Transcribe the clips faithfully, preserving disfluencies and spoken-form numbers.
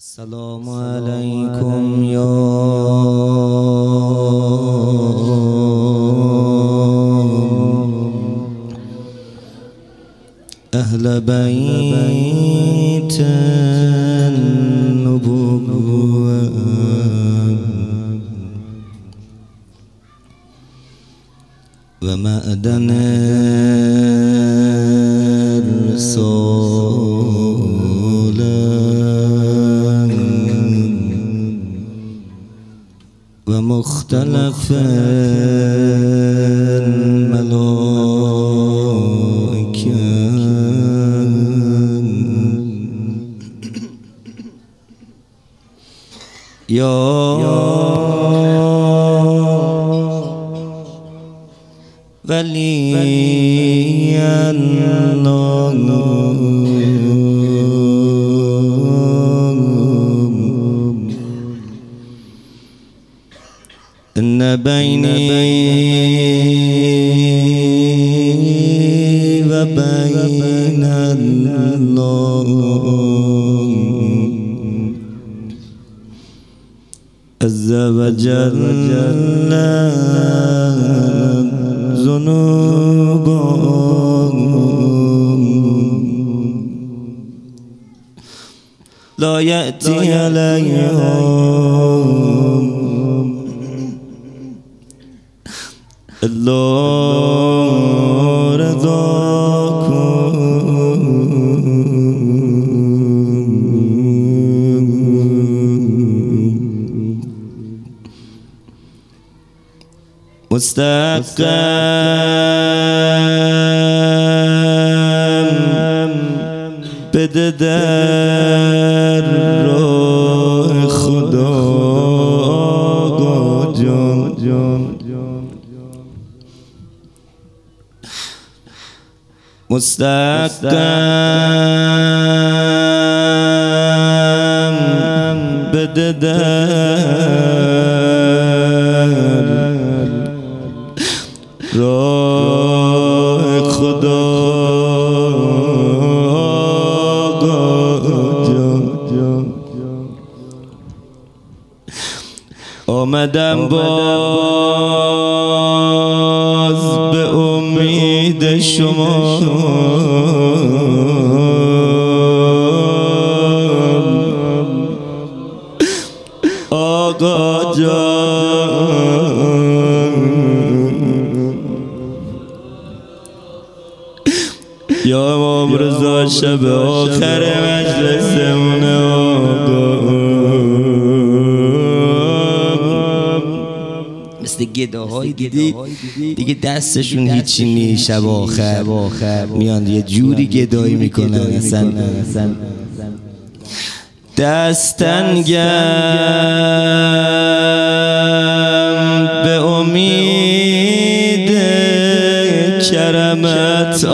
السلام عليكم يا أهل بيت النبوة ومأدن ومختلف الملائكة يا ولي الله إن بيني وبين الله عز وجل ذنوب لا يأتي عليهم الله رضاكم مستقم بده در راه خدا جان جان مستقم بده در راه خدا آمدم باز به امید شما آقا جان یا امام رضا شب آخر مجلسمون آقا مثل گداهای دیدی دیگه دستشون هیچی نی شب آخر میان یه جوری گدایی میکنن اصلا دستن گم به امید کرمت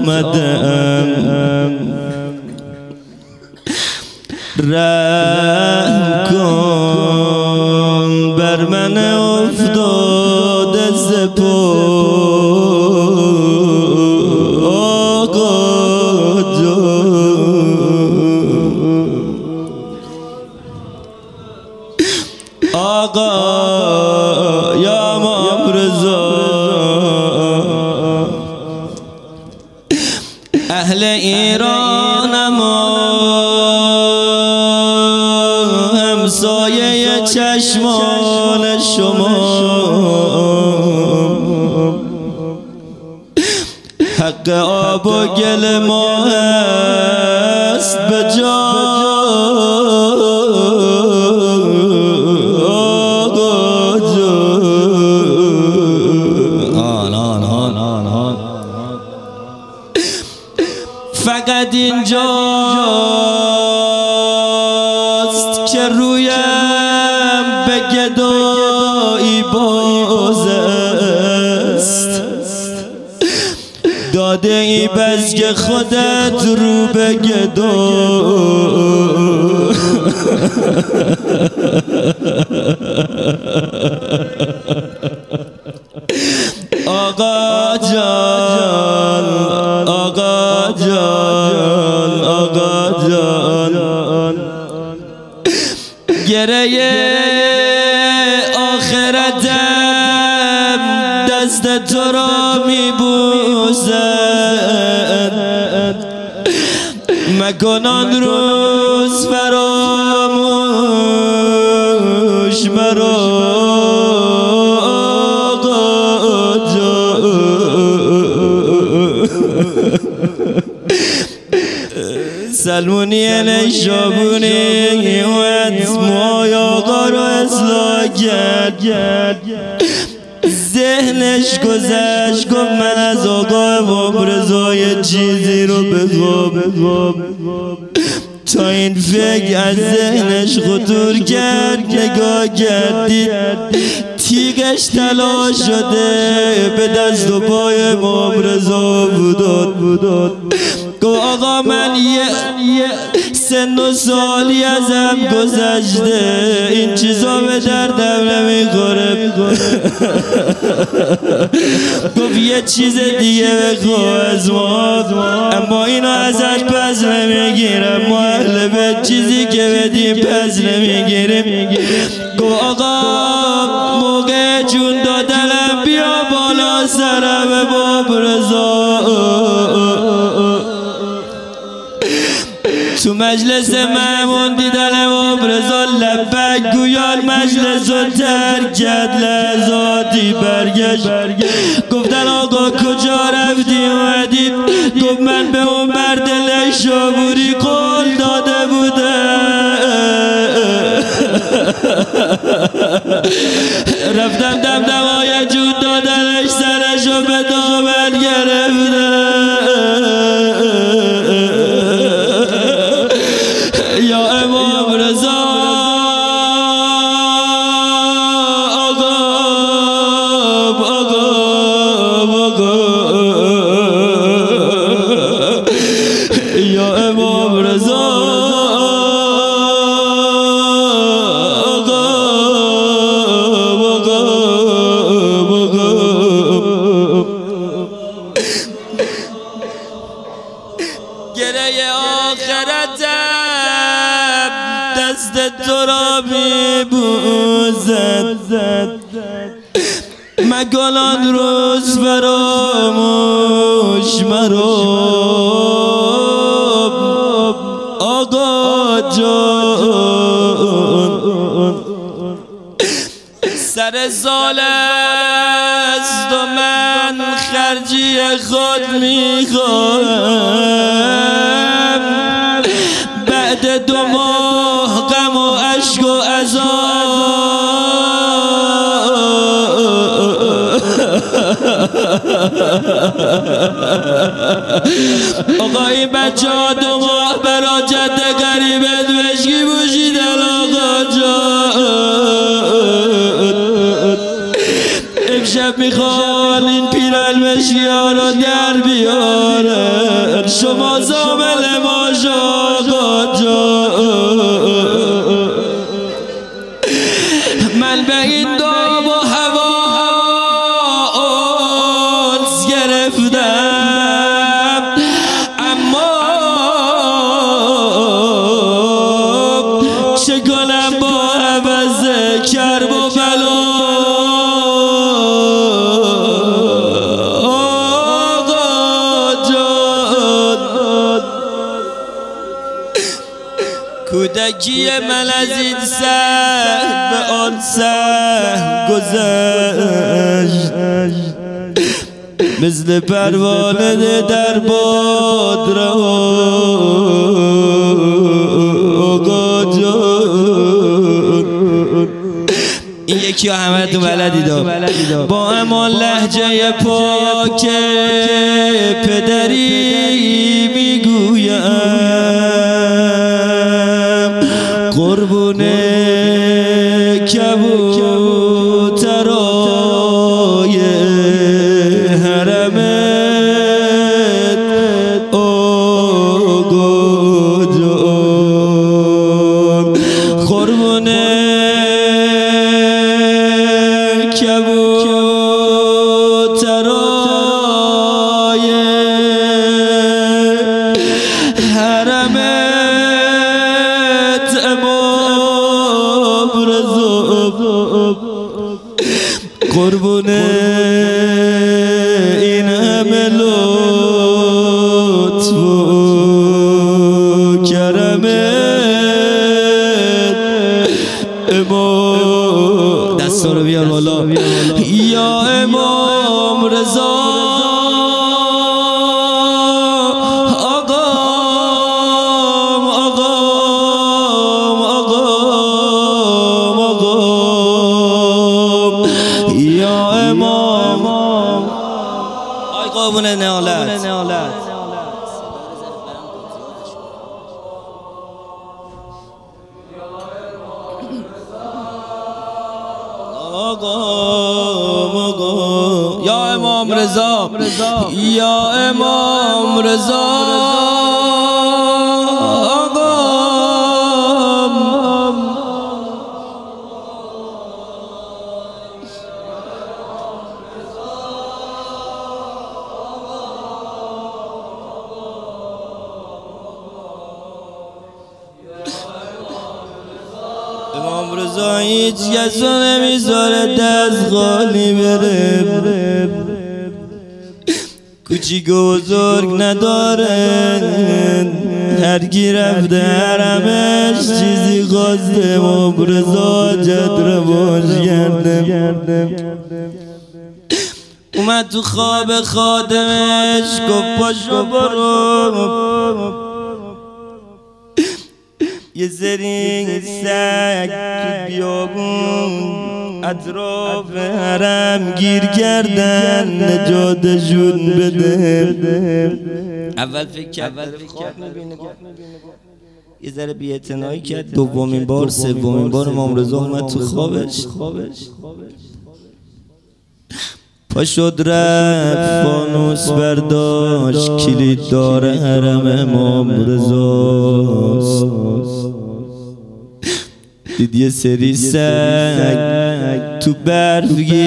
آمدم رحم کن بر من افتاده ز پا آقا جان آقا یا امام رضا اهل ایرانم همسایه چشمان شما حق آب و گل ما هست به جا فقط اینجاست که رویم به گدایی باز است داده ای بس که خودت رو به گدا آقا جان آقا جان آقا جان گره آخرتم دست تو را میبوسد، مکن آن روز فراموش مرا سلمونی نشابونی اومد موهای آقا رو اصلاح کرد، ذهنش گذشت گفت من از آقا امام رضا یه چیزی رو بخوام. تا این فکر از ذهنش خطور کرد نگاه کردید تیغش طلا شده به دست و پای امام رضا بوداد. گفت آقا من یه سن و سالی ازم گذشته، این چیزا به دردم نمیخوره. گفت یه چیز دیگه بخوا از ما، اما اینو ازش پس نمیگیرم، ما اهل به چیزی که بدیم پس نمیگیریم. گفت آقا موقع جون دادنم بیا بالا سرم امام رضا. تو مجلس مهمون دیدن امام رضا لبک گویان مجلس رو ترک کرد، لحظاتی برگشت گفتن آقا کجا رفتی اومدی؟ گفت من به اون مرد نشابوری قول داده بودم، رفتم دمدمای جون دادنش سرشو به دامن گرفتم. یا امام رضا آقا آقا آقا یا امام رضا آقا آقا آقا گره آخرتم دست تو را میبوسد، مکن آن روز فراموش مرا آقا جان. سر سال است و من خرجی خود میخواهم، بعد دو ماه غم و عشق و آقا این بچه ها دو ماه برا جد غریبت مشکی پوشیدن آقا جان. امشب میخوان این پیرن مشکی ها رو در بیارن، شما زامل ما آقا جان. من به این دام و هوا انس گرفتم، اما چه کنم با عوض کرب و بلا آقا جان. کودکی من از این سه به آن سه گذشت، مثل پروانه در باد رها آقا جان. این یکی ها همه تو بلدی دا با امان لحجه پاک پدری میگویم قربونه کبوترای حرمت آقا جان، قربونه کبوترای حرمت امام قربون این همه لطف و کرمت امام دستا رو بیار بالا یا امام رضا آقام آقام آقام آقام یا امام آی قابون نهالت آقام آقام یا امام رضا یا امام رضا آقام امام رضا هیچ کسو نمیذاره دست خالی بره کوچیک و بزرگ نداره هر کی رفته حرمش چیزی خواسته امام رضا حاجت رواش کرده اومد تو خواب خادمش گفت پاشو برو یه سری سگ تو بیابون اطراف حرم گیر کردن نجاتشون بده اول فکر کرد خواب میبینه یه ذره بی‌اعتنایی کرد دومین بار سومین بار امام رضا اومد تو خوابش پا شد رفت فانوس برداشت کلید دار حرم امام رضاست دید یه سری سگ تو برف گیر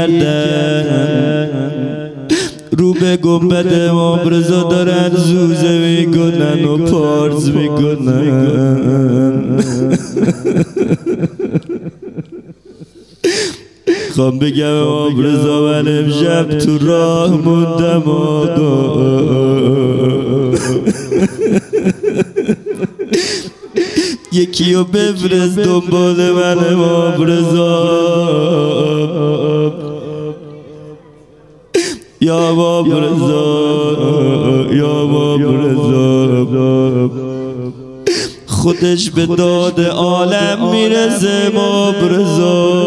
کردن رو به گنبد امام رضا دارن زوزه میکنن و پارس میکنن خوام بگم امام رضا من امشب تو راه موندم یکیو بفرست دنبال من امام رضا یا امام رضا یا امام رضا خودش به داد عالم میرسه امام رضا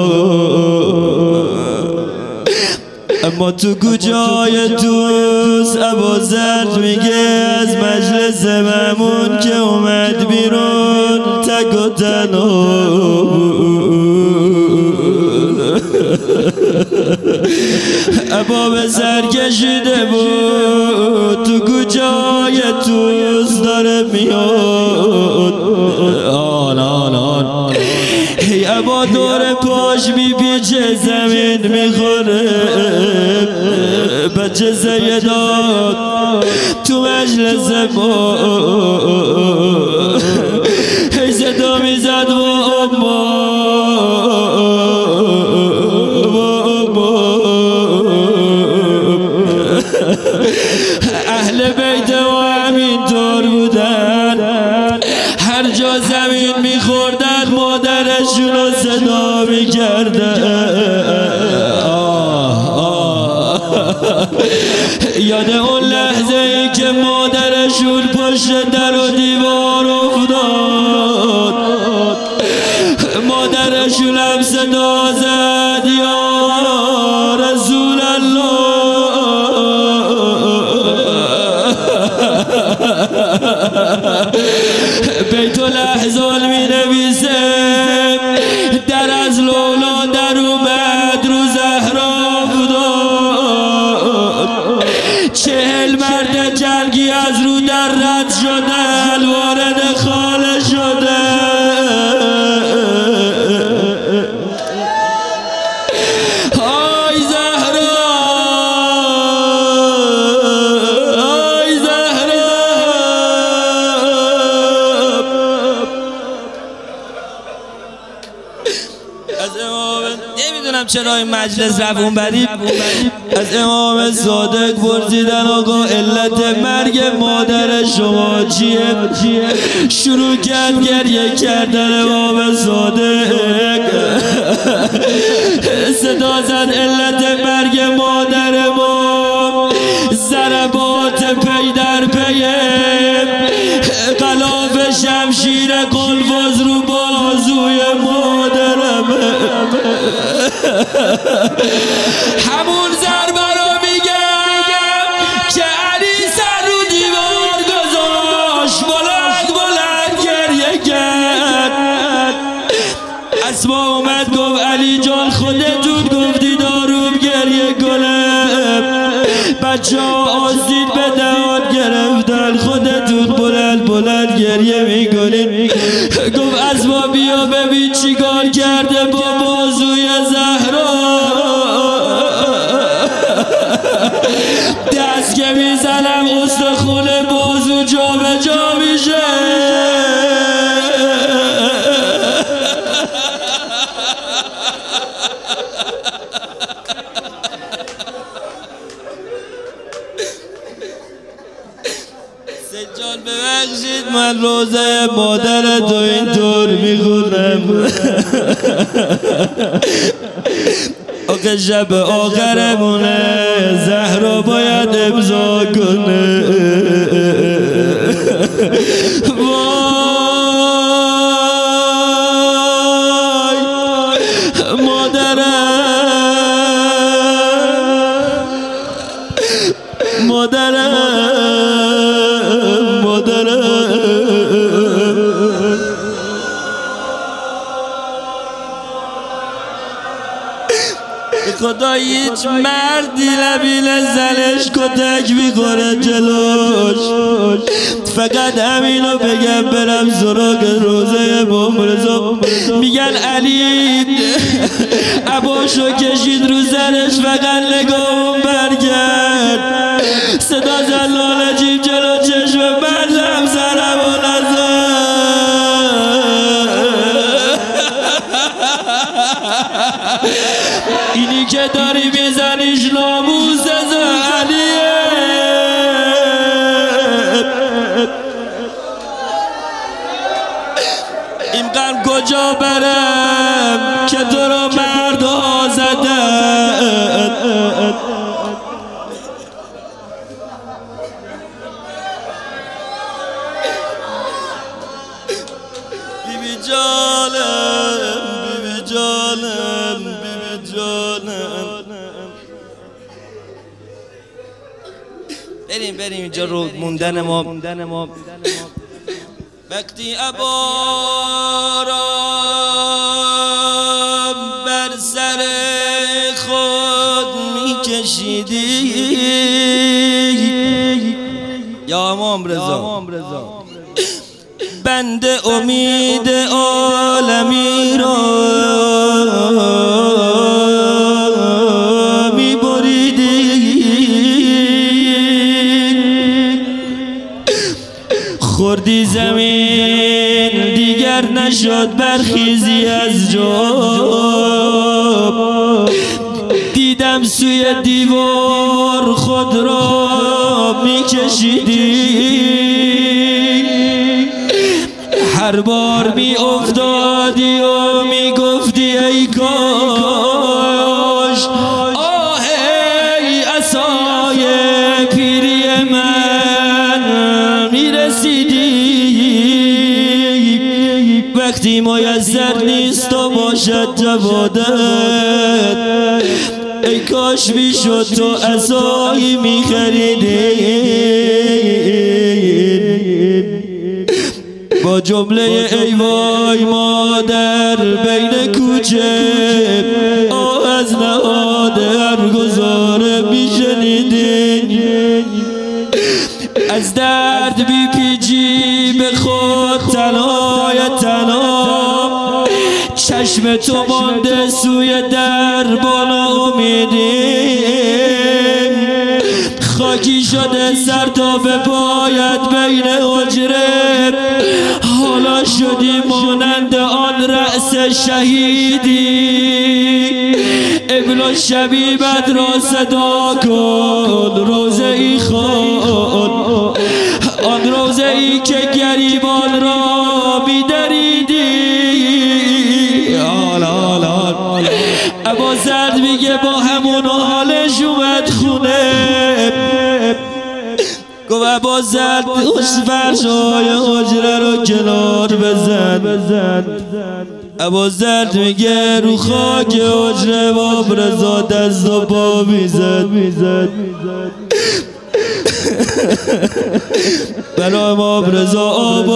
اما تو کجای توست ابوذر میگه از مجلس مأمون که اومد بیرون تک و تنها ابا به سر کشیده بود تو کجای توست داره میاد آن آن آن ای ابا دور پاش میپیچه زمین میخوره بچه سیدات تو مجلس ما ای صدا میزد و اما اهل بیت و همینطور بودن هر جا زمین میخوردن مادرشون رو صدا میکردن یاد اون لحظه ای که مادرشون پشت در و دیوار افتاد مادرشون هم صدا زد یا رسول الله بیت الاحزان می نویسه در از لولا در اومد رو زهرا افتاد چهل مرد جنگی از رو در رد شدن وارد خانه شده آی زهرا آی زهرا از امام نمیدونم چرا این مجلس رفت اون بری. از امام صادق پرسیدن آقا علت مرگ مادر شما چیه؟ شروع کرد گریه کردن امام صادق. صدا زد علت مرگ مادر ما ضربات پی در پی غلاف شمشیر قلفاز رو بازوی مادرم. همون ضربه رو میگم که علی سر رو دیوار گذاشت، بلند بلند گریه کرد. اسما اومد گفت علی جان خودتون گفتی داروم گریه کنم. بچه ها آسید به دهان گرفتن، خودتون بلند بلند گریه میکنین. گفت اسما بیا ببین چیکار کرده با بازوی زهرا. دست که میزنم استخون بازو جا به جا میشه. سجاد ببخشید من روزه مادر تو اینطور میخونم. آخه شب آخرمونه زهرا باید امضا کنه. وای مادرم مادرم خدا هیچ مردی نبینه زنش کتک میخوره جلوش. فقط همینو بگم برم سراغ روزه امام رضا. میگن علی عباشو کشید رو زنش فقط نگاهم برگرد. صدا زن لاله جیب جلو چشم بردم سرم و نزد. اینی که داری میزنیش ناموس از علیه. این قلب کجا برم که تو را مردها زدن. بیبی جانم بیبی جانم بیبی جانم. بریم بریم اینجا رو موندن ما. وقتی عبا را بر سر خود میکشیدی یا امام رضا، بنده امید عالمی را خوردی زمین دیگر نشد برخیزی از جا. دیدم سوی دیوار خود را میکشیدی. هر بار می افتادی و می گفتی ای کاش آه ای عصای پیری من می رسیدی. وقتی میسر نیست و باشد جوادت ای کاش می شد تو عصایی می خریدی. با جمله ای وای مادر بین کوچه آه از نهاد هر گذاره می شنیدین. از درد بی پیچی به خود تنهای تنها چشم تو مانده سوی در بالا امیدیم. خاکی شده سر تا به پایت بین حجره حالا شدی مانند آن رأس شهیدی. بگو شبیبت را صدا کن روزه ای خون آن روزه ای که گریبان را بیدریدی آل آل آل ابوذر میگه با همون حالش اومد خونه گفت ابوذر خوش فرشای حجره رو کنار بزن ابوذر میگه رو خاک حجره باب رضا دست و پا میزد برای باب رضا آب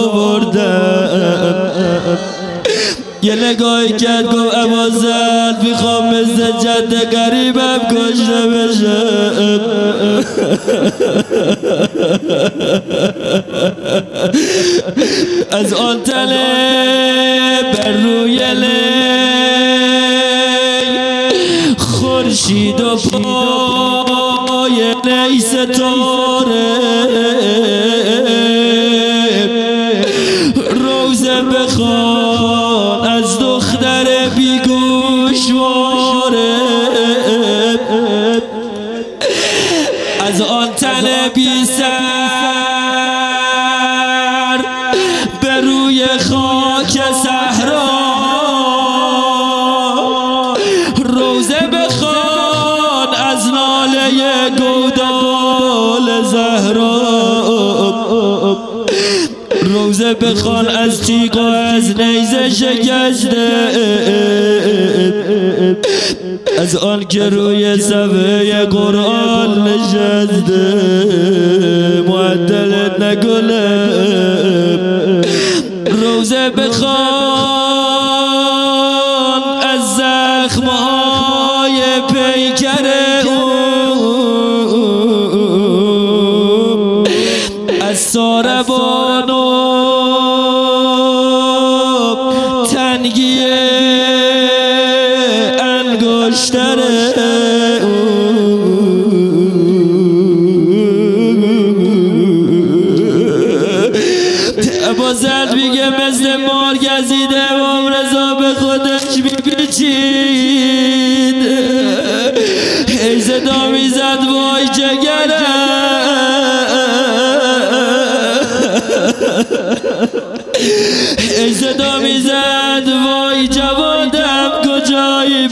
آوردم یه نگاهی کرد گفت ابوذر میخوام مثل جد قریبم کشته بشم از آن تله بر روی لی خورشید و پای نی ستاره روزه بخوان از دختر بیگوشواره از آن تله بی سر به روی خاک صحرا روزه بخوان از ناله گودال زهرا روزه بخوان از تیغ و از نیزه شکسته از آن که روی صفحه قرآن نشسته معدلت نکنه روزه بخوان از زخمهای پیکر او از ساربان و تنگی انگشتر ابوذر میگه مثل مار گزیده امام رضا به خودش میپیچید ای صدا میزد وای جگرم ای صدا میزد وای جوادم کجایی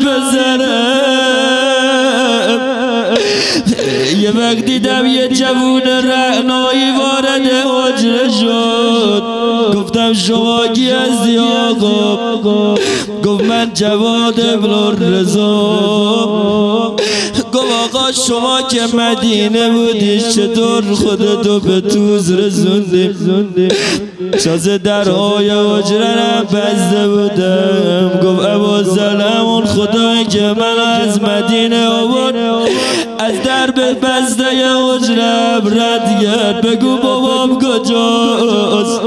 پسرم یه وقت دیدم یه جوون رعنایی وارد حجره شد گفتم شما کی هستی آقا گفت من جواد ابن رضا گفت آقا شما که مدینه بودی چطور خودتو به توز رسوندی تازه درهای حجره‌ام بسته بودم گفت ابوذر همون خدایی که من از مدینه آورد از درب بسته حجره‌ام رد کرد بگو بابام کجاست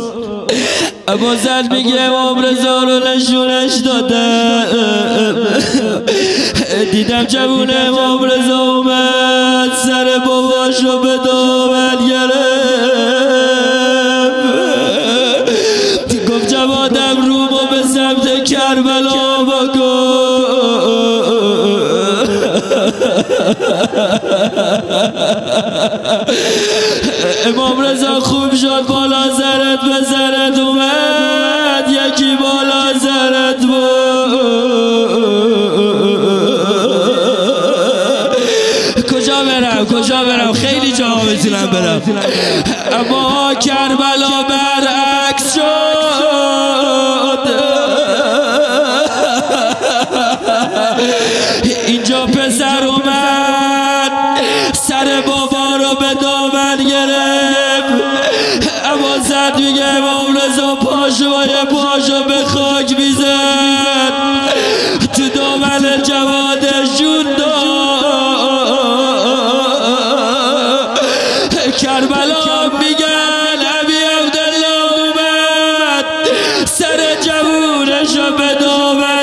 ابوذر میگه امام رضا رو نشونش دادم دیدم جوون امام رضا اومد سر باباشو به دامن گرفت گفت جوادم رومو به سمت کربلا بکن امام رضا خوب شد بالا زرت به زرت اومد یکی بالا زرت بود کجا برم کجا برم خیلی جا میتونم برم اما کربلا برعکس شد اینجا پسر اومد سر بابا رو به دامن گرفت ابوذر میگه امام رضا پاشو و پاشو به خاک میزد تو دامن جوادش جون داد کربلا میگن ابی عبدالله اومد سر جوونش رو به دامن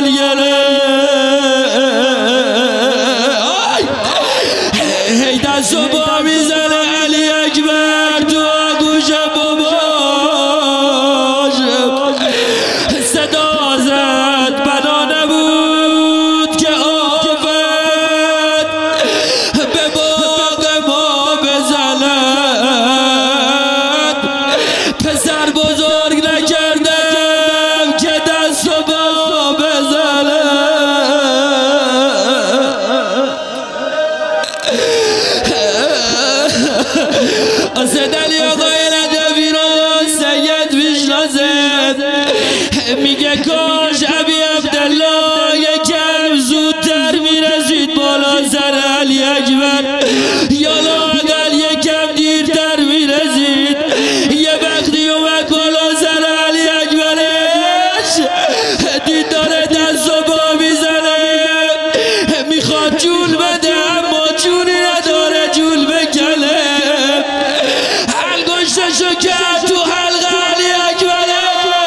گرفت هی دست و با میزنه علی اکبر تو آگوشم باباشم صدا زد بنا نبود که آفت کاش ابی عبدالله یکم زودتر میرسید بالا سر علی اکبر، یا لااقل یکم دیرتر میرسید. یه وقتی اومد بالا سر علی اکبرش دید داره دست و پا میزنه، میخواد جول بده اما جولی نداره جول بکنه. انگشتشو کرد تو حلق علی اکبره،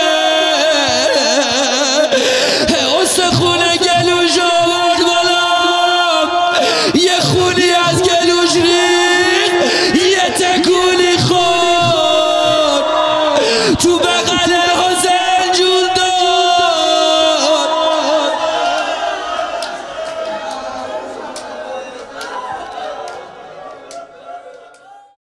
استخونه گلوش آورد بالا، یه خونی از گلوش ریخت، یه تکونی خورد تو بغل